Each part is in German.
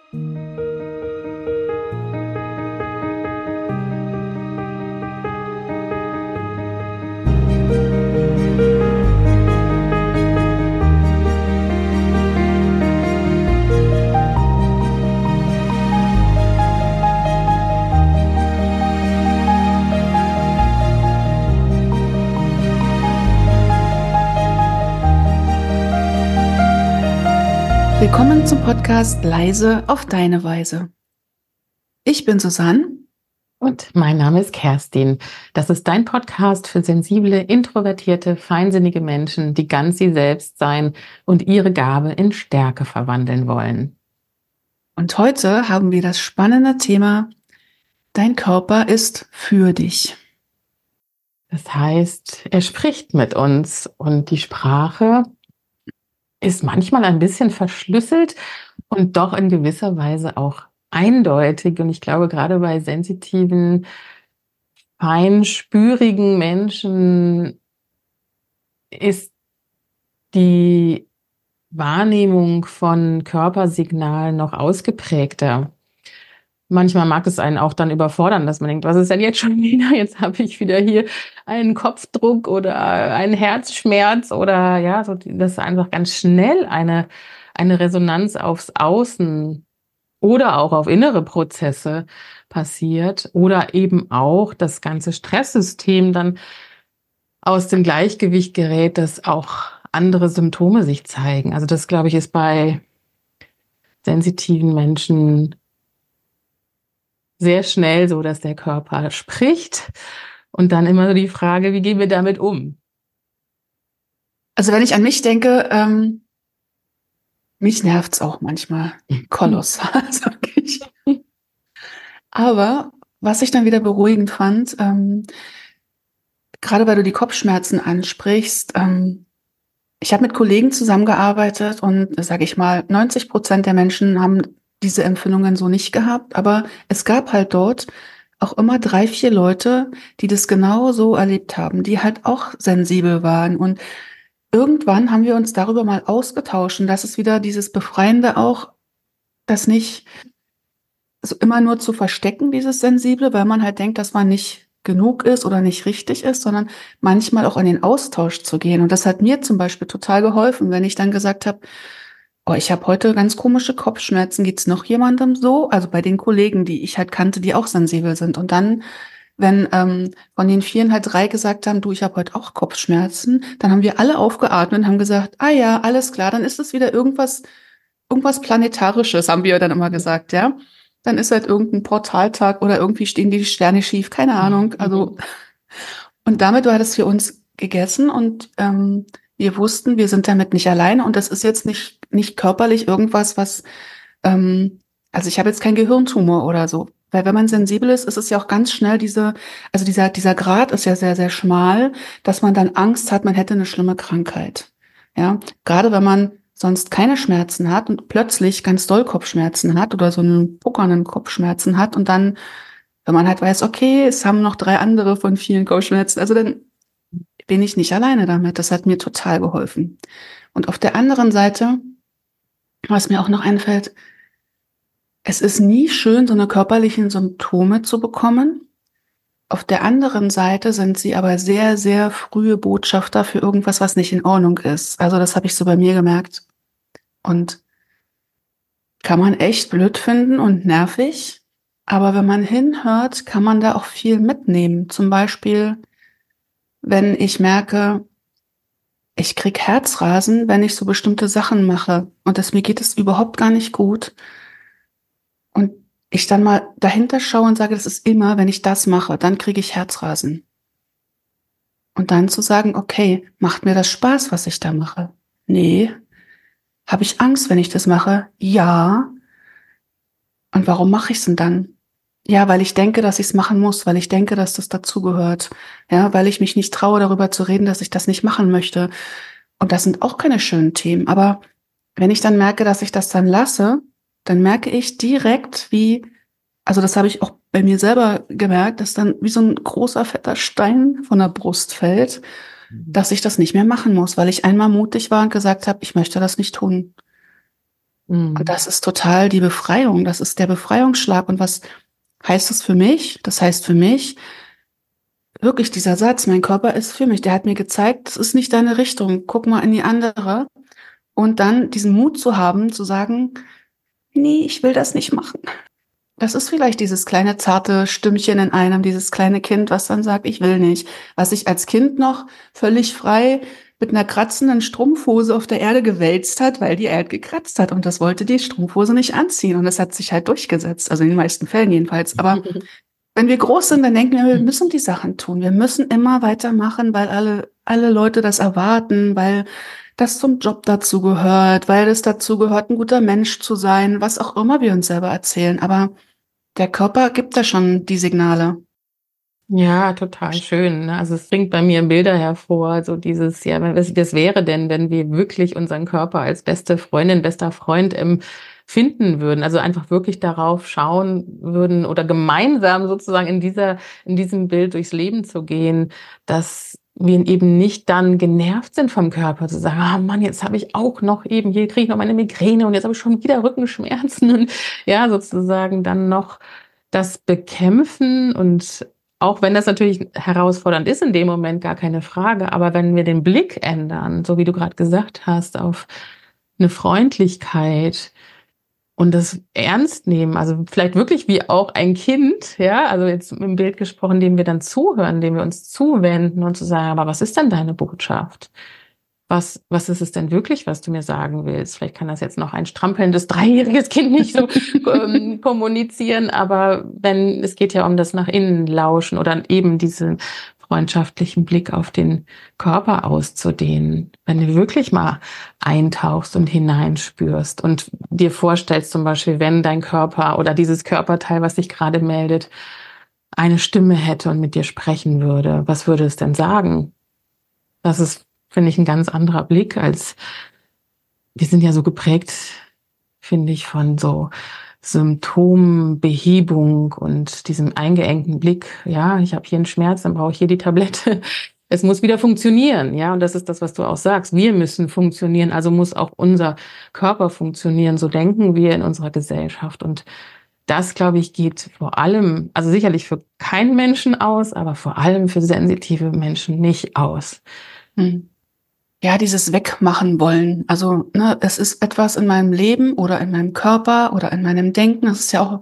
Willkommen zum Podcast Leise auf deine Weise. Ich bin Susanne. Und mein Name ist Kerstin. Das ist dein Podcast für sensible, introvertierte, feinsinnige Menschen, die ganz sie selbst sein und ihre Gabe in Stärke verwandeln wollen. Und heute haben wir das spannende Thema: Dein Körper ist für dich. Das heißt, er spricht mit uns und die Sprache ist manchmal ein bisschen verschlüsselt und doch in gewisser Weise auch eindeutig. Und ich glaube, gerade bei sensitiven, feinspürigen Menschen ist die Wahrnehmung von Körpersignalen noch ausgeprägter. Manchmal mag es einen auch dann überfordern, dass man denkt, was ist denn jetzt schon wieder? Jetzt habe ich wieder hier einen Kopfdruck oder einen Herzschmerz oder ja, so, dass einfach ganz schnell eine Resonanz aufs Außen oder auch auf innere Prozesse passiert oder eben auch das ganze Stresssystem dann aus dem Gleichgewicht gerät, dass auch andere Symptome sich zeigen. Also das, glaube ich, ist bei sensitiven Menschen sehr schnell so, dass der Körper spricht und dann immer so die Frage, wie gehen wir damit um? Also wenn ich an mich denke, mich nervt's auch manchmal kolossal, sag ich. Aber was ich dann wieder beruhigend fand, gerade weil du die Kopfschmerzen ansprichst, ich habe mit Kollegen zusammengearbeitet und, sage ich mal, 90% der Menschen haben diese Empfindungen so nicht gehabt, aber es gab halt dort auch immer 3, 4 Leute, die das genau so erlebt haben, die halt auch sensibel waren. Und irgendwann haben wir uns darüber mal ausgetauscht, und das ist wieder dieses Befreiende auch, das nicht so immer nur zu verstecken, dieses Sensible, weil man halt denkt, dass man nicht genug ist oder nicht richtig ist, sondern manchmal auch in den Austausch zu gehen. Und das hat mir zum Beispiel total geholfen, wenn ich dann gesagt habe, oh, ich habe heute ganz komische Kopfschmerzen. Geht's noch jemandem so? Also bei den Kollegen, die ich halt kannte, die auch sensibel sind. Und dann, wenn von den vielen halt 3 gesagt haben, du, ich habe heute auch Kopfschmerzen, dann haben wir alle aufgeatmet und haben gesagt, ah ja, alles klar, dann ist es wieder irgendwas Planetarisches, haben wir dann immer gesagt, ja. Dann ist halt irgendein Portaltag oder irgendwie stehen die Sterne schief, keine Ahnung. Also, und damit war das für uns gegessen und wir wussten, wir sind damit nicht alleine und das ist jetzt nicht körperlich irgendwas, was, also ich habe jetzt keinen Gehirntumor oder so. Weil wenn man sensibel ist, ist es ja auch ganz schnell dieser Grad ist ja sehr, sehr schmal, dass man dann Angst hat, man hätte eine schlimme Krankheit. Ja, gerade wenn man sonst keine Schmerzen hat und plötzlich ganz doll Kopfschmerzen hat oder so einen puckernden Kopfschmerzen hat und dann, wenn man halt weiß, okay, es haben noch 3 andere von vielen Kopfschmerzen, also dann bin ich nicht alleine damit. Das hat mir total geholfen. Und auf der anderen Seite, was mir auch noch einfällt, es ist nie schön, so eine körperlichen Symptome zu bekommen. Auf der anderen Seite sind sie aber sehr, sehr frühe Botschafter für irgendwas, was nicht in Ordnung ist. Also das habe ich so bei mir gemerkt. Und kann man echt blöd finden und nervig. Aber wenn man hinhört, kann man da auch viel mitnehmen. Zum Beispiel, wenn ich merke, ich krieg Herzrasen, wenn ich so bestimmte Sachen mache und mir geht es überhaupt gar nicht gut. Und ich dann mal dahinter schaue und sage, das ist immer, wenn ich das mache, dann kriege ich Herzrasen. Und dann zu sagen, okay, macht mir das Spaß, was ich da mache? Nee. Habe ich Angst, wenn ich das mache? Ja. Und warum mache ich es denn dann? Ja, weil ich denke, dass ich es machen muss, weil ich denke, dass das dazugehört. Ja, weil ich mich nicht traue, darüber zu reden, dass ich das nicht machen möchte. Und das sind auch keine schönen Themen. Aber wenn ich dann merke, dass ich das dann lasse, dann merke ich direkt, also das habe ich auch bei mir selber gemerkt, dass dann wie so ein großer, fetter Stein von der Brust fällt, dass ich das nicht mehr machen muss, weil ich einmal mutig war und gesagt habe, ich möchte das nicht tun. Und Mhm. das ist total die Befreiung. Das ist der Befreiungsschlag. Und was heißt das für mich? Das heißt für mich, wirklich dieser Satz, mein Körper ist für mich, der hat mir gezeigt, das ist nicht deine Richtung. Guck mal in die andere. Und dann diesen Mut zu haben, zu sagen, nee, ich will das nicht machen. Das ist vielleicht dieses kleine zarte Stimmchen in einem, dieses kleine Kind, was dann sagt, ich will nicht. Was sich als Kind noch völlig frei mit einer kratzenden Strumpfhose auf der Erde gewälzt hat, weil die Erde gekratzt hat. Und das wollte die Strumpfhose nicht anziehen. Und das hat sich halt durchgesetzt. Also in den meisten Fällen jedenfalls. Aber wenn wir groß sind, dann denken wir, wir müssen die Sachen tun. Wir müssen immer weitermachen, weil alle Leute das erwarten, weil das zum Job dazu gehört, weil es dazu gehört, ein guter Mensch zu sein, was auch immer wir uns selber erzählen. Aber der Körper gibt da schon die Signale. Ja, total schön, ne? Also, es bringt bei mir Bilder hervor, so dieses, ja, was wäre denn, wenn wir wirklich unseren Körper als beste Freundin, bester Freund empfinden würden? Also, einfach wirklich darauf schauen würden oder gemeinsam sozusagen in diesem Bild durchs Leben zu gehen, dass wir eben nicht dann genervt sind vom Körper, zu sagen: „Ah Mann, jetzt habe ich auch noch eben hier kriege ich noch meine Migräne und jetzt habe ich schon wieder Rückenschmerzen“ und ja, sozusagen dann noch das bekämpfen und auch wenn das natürlich herausfordernd ist in dem Moment, gar keine Frage, aber wenn wir den Blick ändern, so wie du gerade gesagt hast, auf eine Freundlichkeit und das ernst nehmen, also vielleicht wirklich wie auch ein Kind, ja, also jetzt im Bild gesprochen, dem wir dann zuhören, dem wir uns zuwenden und zu sagen: „Aber was ist denn deine Botschaft? Was ist es denn wirklich, was du mir sagen willst?“ Vielleicht kann das jetzt noch ein strampelndes dreijähriges Kind nicht so, kommunizieren, aber wenn es geht ja um das nach innen lauschen oder eben diesen freundschaftlichen Blick auf den Körper auszudehnen. Wenn du wirklich mal eintauchst und hineinspürst und dir vorstellst zum Beispiel, wenn dein Körper oder dieses Körperteil, was sich gerade meldet, eine Stimme hätte und mit dir sprechen würde, was würde es denn sagen? Das ist, finde ich, ein ganz anderer Blick als wir sind ja so geprägt, finde ich, von so Symptombehebung und diesem eingeengten Blick. Ja, ich habe hier einen Schmerz, dann brauche ich hier die Tablette. Es muss wieder funktionieren, ja, und das ist das, was du auch sagst. Wir müssen funktionieren, also muss auch unser Körper funktionieren. So denken wir in unserer Gesellschaft und das, glaube ich, geht vor allem also sicherlich für keinen Menschen aus, aber vor allem für sensitive Menschen nicht aus. Hm. Ja, dieses Wegmachen wollen. Also, ne, es ist etwas in meinem Leben oder in meinem Körper oder in meinem Denken. Das ist ja auch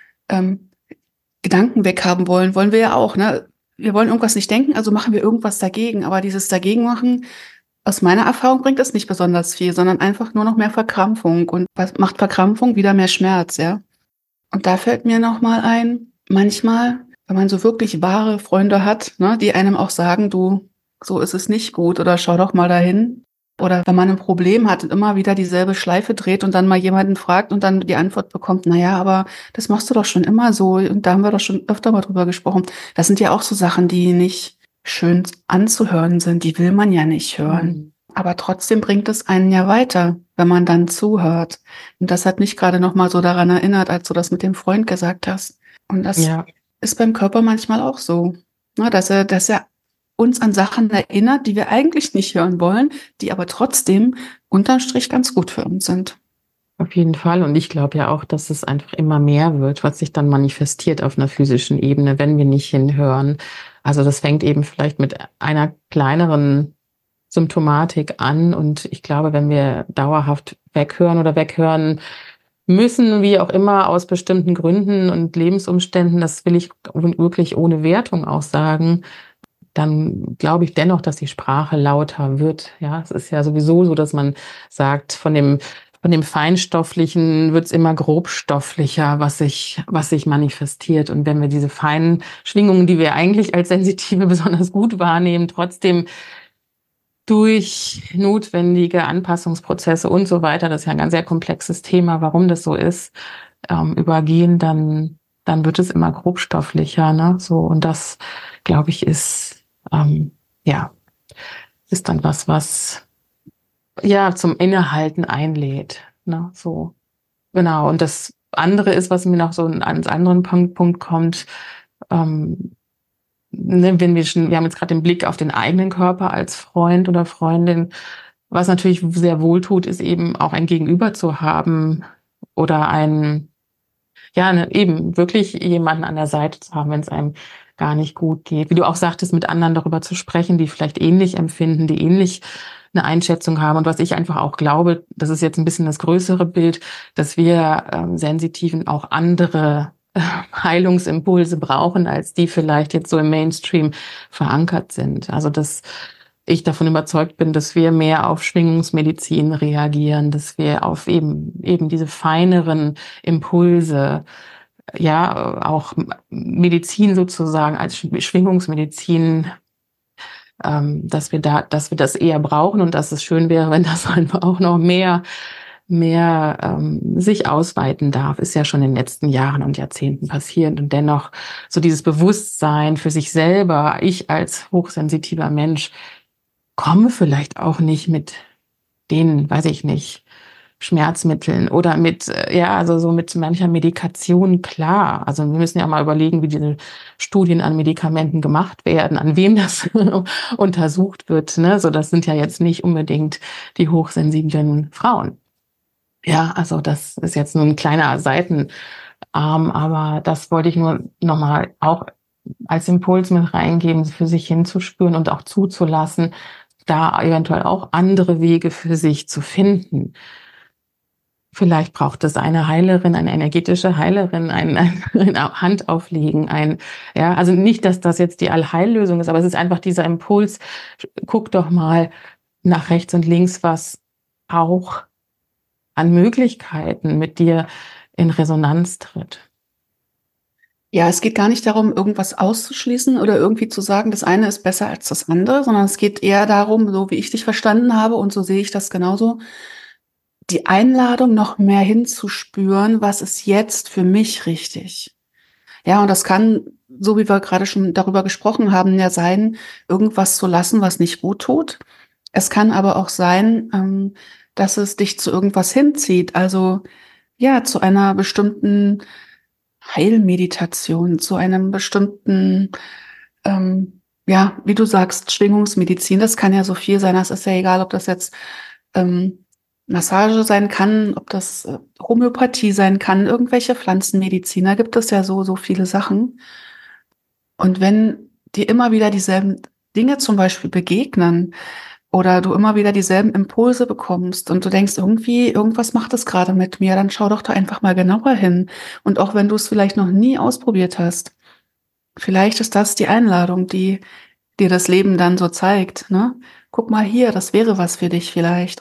ähm, Gedanken weghaben wollen, wollen wir ja auch, ne? Wir wollen irgendwas nicht denken, also machen wir irgendwas dagegen. Aber dieses Dagegenmachen, aus meiner Erfahrung bringt das nicht besonders viel, sondern einfach nur noch mehr Verkrampfung. Und was macht Verkrampfung? Wieder mehr Schmerz, ja? Und da fällt mir noch mal ein, manchmal, wenn man so wirklich wahre Freunde hat, ne, die einem auch sagen, du, so ist es nicht gut oder schau doch mal dahin. Oder wenn man ein Problem hat und immer wieder dieselbe Schleife dreht und dann mal jemanden fragt und dann die Antwort bekommt, na ja, aber das machst du doch schon immer so und da haben wir doch schon öfter mal drüber gesprochen. Das sind ja auch so Sachen, die nicht schön anzuhören sind, die will man ja nicht hören. Mhm. Aber trotzdem bringt es einen ja weiter, wenn man dann zuhört. Und das hat mich gerade noch mal so daran erinnert, als du das mit dem Freund gesagt hast. Und das Ja. ist beim Körper manchmal auch so, ne, dass er uns an Sachen erinnert, die wir eigentlich nicht hören wollen, die aber trotzdem unterm Strich ganz gut für uns sind. Auf jeden Fall. Und ich glaube ja auch, dass es einfach immer mehr wird, was sich dann manifestiert auf einer physischen Ebene, wenn wir nicht hinhören. Also das fängt eben vielleicht mit einer kleineren Symptomatik an. Und ich glaube, wenn wir dauerhaft weghören müssen, wie auch immer, aus bestimmten Gründen und Lebensumständen, das will ich wirklich ohne Wertung auch sagen, dann glaube ich dennoch, dass die Sprache lauter wird. Ja, es ist ja sowieso so, dass man sagt, von dem Feinstofflichen wird's immer grobstofflicher, was sich manifestiert. Und wenn wir diese feinen Schwingungen, die wir eigentlich als Sensitive besonders gut wahrnehmen, trotzdem durch notwendige Anpassungsprozesse und so weiter, das ist ja ein ganz sehr komplexes Thema, warum das so ist, übergehen, dann wird es immer grobstofflicher, ne? So, und das, glaube ich, ja, ist dann was ja zum Innehalten einlädt, ne? So, genau. Und das andere ist, was mir noch so ans anderen Punkt kommt, ähm, ne, wenn wir haben jetzt gerade den Blick auf den eigenen Körper als Freund oder Freundin. Was natürlich sehr wohltut, ist eben auch ein Gegenüber zu haben oder eben wirklich jemanden an der Seite zu haben, wenn es einem gar nicht gut geht. Wie du auch sagtest, mit anderen darüber zu sprechen, die vielleicht ähnlich empfinden, die ähnlich eine Einschätzung haben. Und was ich einfach auch glaube, das ist jetzt ein bisschen das größere Bild, dass wir Sensitiven auch andere Heilungsimpulse brauchen, als die vielleicht jetzt so im Mainstream verankert sind. Also dass ich davon überzeugt bin, dass wir mehr auf Schwingungsmedizin reagieren, dass wir auf eben diese feineren Impulse, ja, auch Medizin sozusagen als Schwingungsmedizin, dass wir das eher brauchen und dass es schön wäre, wenn das einfach auch noch mehr sich ausweiten darf, ist ja schon in den letzten Jahren und Jahrzehnten passiert. Und dennoch so dieses Bewusstsein für sich selber, ich als hochsensitiver Mensch komme vielleicht auch nicht mit den, weiß ich nicht, Schmerzmitteln oder also so mit mancher Medikation klar. Also wir müssen ja mal überlegen, wie diese Studien an Medikamenten gemacht werden, an wem das untersucht wird, ne? So, das sind ja jetzt nicht unbedingt die hochsensiblen Frauen. Ja, also das ist jetzt nur ein kleiner Seitenarm, aber das wollte ich nur nochmal auch als Impuls mit reingeben, für sich hinzuspüren und auch zuzulassen, da eventuell auch andere Wege für sich zu finden. Vielleicht braucht es eine Heilerin, eine energetische Heilerin, ein Handauflegen, also nicht, dass das jetzt die Allheillösung ist, aber es ist einfach dieser Impuls, guck doch mal nach rechts und links, was auch an Möglichkeiten mit dir in Resonanz tritt. Ja, es geht gar nicht darum, irgendwas auszuschließen oder irgendwie zu sagen, das eine ist besser als das andere, sondern es geht eher darum, so wie ich dich verstanden habe und so sehe ich das genauso, die Einladung, noch mehr hinzuspüren, was ist jetzt für mich richtig. Ja, und das kann, so wie wir gerade schon darüber gesprochen haben, ja sein, irgendwas zu lassen, was nicht gut tut. Es kann aber auch sein, dass es dich zu irgendwas hinzieht, also ja, zu einer bestimmten Heilmeditation, zu einem bestimmten, wie du sagst, Schwingungsmedizin. Das kann ja so viel sein. Das ist ja egal, ob das jetzt Massage sein kann, ob das Homöopathie sein kann, irgendwelche Pflanzenmedizin. Da gibt es ja so viele Sachen. Und wenn dir immer wieder dieselben Dinge zum Beispiel begegnen oder du immer wieder dieselben Impulse bekommst und du denkst, irgendwie, irgendwas macht es gerade mit mir, dann schau doch da einfach mal genauer hin. Und auch wenn du es vielleicht noch nie ausprobiert hast, vielleicht ist das die Einladung, die dir das Leben dann so zeigt, ne? Guck mal hier, das wäre was für dich vielleicht.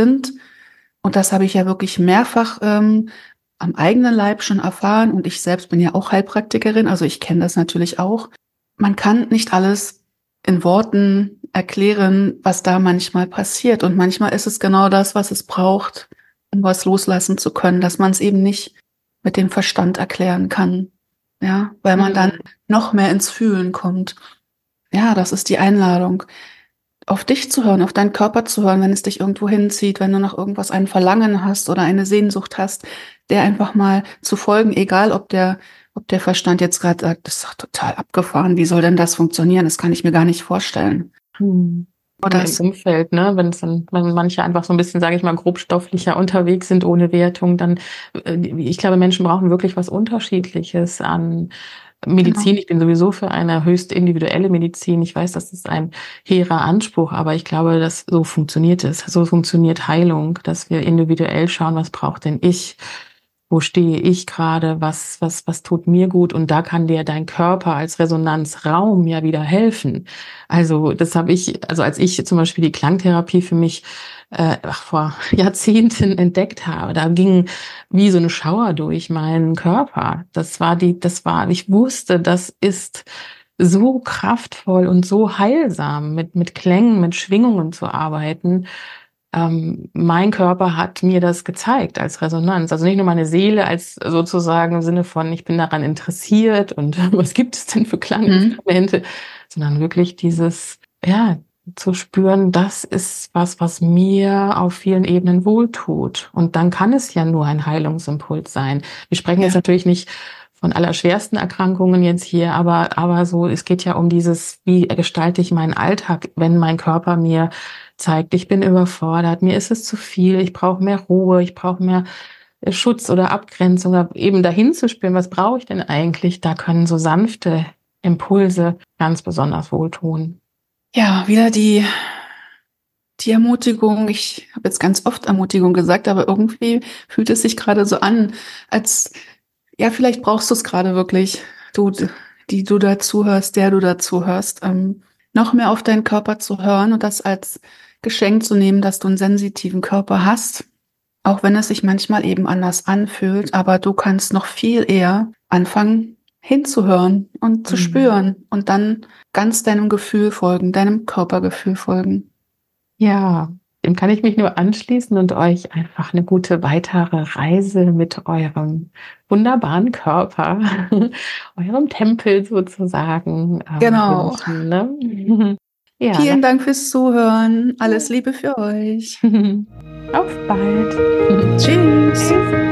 Und das habe ich ja wirklich mehrfach am eigenen Leib schon erfahren und ich selbst bin ja auch Heilpraktikerin, also ich kenne das natürlich auch. Man kann nicht alles in Worten erklären, was da manchmal passiert. Und manchmal ist es genau das, was es braucht, um was loslassen zu können, dass man es eben nicht mit dem Verstand erklären kann. Ja, weil man dann noch mehr ins Fühlen kommt. Ja, das ist die Einladung, auf dich zu hören, auf deinen Körper zu hören, wenn es dich irgendwo hinzieht, wenn du nach irgendwas ein Verlangen hast oder eine Sehnsucht hast, der einfach mal zu folgen, egal ob der Verstand jetzt gerade sagt, das ist doch total abgefahren, wie soll denn das funktionieren? Das kann ich mir gar nicht vorstellen. Oder im Umfeld, ne, wenn manche einfach so ein bisschen, sage ich mal, grobstofflicher unterwegs sind, ohne Wertung, dann, ich glaube, Menschen brauchen wirklich was Unterschiedliches an Medizin. Genau. Ich bin sowieso für eine höchst individuelle Medizin. Ich weiß, das ist ein hehrer Anspruch, aber ich glaube, dass so funktioniert es. So funktioniert Heilung, dass wir individuell schauen, was braucht denn ich? Wo stehe ich gerade? Was tut mir gut? Und da kann dir dein Körper als Resonanzraum ja wieder helfen. Also als ich zum Beispiel die Klangtherapie für mich vor Jahrzehnten entdeckt habe, da ging wie so eine Schauer durch meinen Körper. Ich wusste, das ist so kraftvoll und so heilsam, mit Klängen, mit Schwingungen zu arbeiten. Mein Körper hat mir das gezeigt als Resonanz. Also nicht nur meine Seele als sozusagen im Sinne von, ich bin daran interessiert und was gibt es denn für Klanginstrumente, sondern wirklich dieses, zu spüren, das ist was mir auf vielen Ebenen wohltut. Und dann kann es ja nur ein Heilungsimpuls sein. Wir sprechen jetzt natürlich nicht von allerschwersten Erkrankungen jetzt hier, aber so, es geht ja um dieses, wie gestalte ich meinen Alltag, wenn mein Körper mir zeigt, ich bin überfordert, mir ist es zu viel, ich brauche mehr Ruhe, ich brauche mehr Schutz oder Abgrenzung, oder eben dahin zu spüren, was brauche ich denn eigentlich? Da können so sanfte Impulse ganz besonders wohltun. Ja, wieder die Ermutigung. Ich habe jetzt ganz oft Ermutigung gesagt, aber irgendwie fühlt es sich gerade so an, als, ja, vielleicht brauchst du es gerade wirklich, du, die du da zuhörst, der du da zuhörst, noch mehr auf deinen Körper zu hören und das als Geschenk zu nehmen, dass du einen sensitiven Körper hast, auch wenn es sich manchmal eben anders anfühlt, aber du kannst noch viel eher anfangen hinzuhören und zu Mhm. spüren und dann ganz deinem Gefühl folgen, deinem Körpergefühl folgen. Ja, dem kann ich mich nur anschließen und euch einfach eine gute weitere Reise mit eurem wunderbaren Körper, eurem Tempel sozusagen, Genau. wünschen, ne? Ja, Vielen Dank fürs Zuhören. Alles Liebe für euch. Auf bald. Tschüss. Tschüss.